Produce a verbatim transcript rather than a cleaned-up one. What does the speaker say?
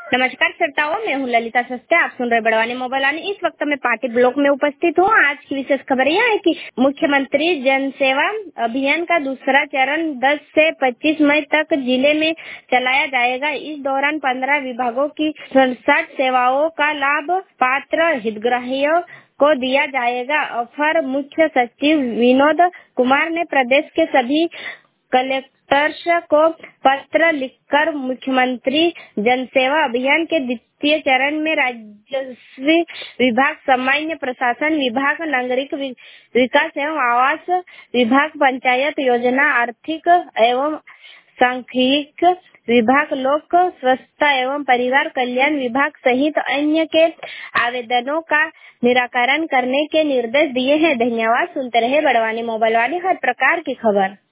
नमस्कार श्रोताओं, मैं हूँ ललिता सस्ते। आप सुन रहे बड़वानी मोबाइल वाणी। इस वक्त मैं पार्टी ब्लॉक में उपस्थित हूँ। आज की विशेष खबर यह है कि मुख्यमंत्री जन सेवा अभियान का दूसरा चरण दस से पच्चीस मई तक जिले में चलाया जाएगा। इस दौरान पंद्रह विभागों की सड़सठ सेवाओं का लाभ पात्र हितग्राहियों को दिया जाएगा। अपर मुख्य सचिव विनोद कुमार ने प्रदेश के सभी कलेक्टर्स को पत्र लिखकर मुख्यमंत्री जनसेवा अभियान के द्वितीय चरण में राजस्व विभाग, सामान्य प्रशासन विभाग, नागरिक विकास एवं आवास विभाग, पंचायत योजना, आर्थिक एवं सांख्यिकी विभाग, लोक स्वास्थ्य एवं परिवार कल्याण विभाग सहित अन्य के आवेदनों का निराकरण करने के निर्देश दिए हैं। धन्यवाद। सुनते रहे बड़वानी मोबाइल वाली हर प्रकार की खबर।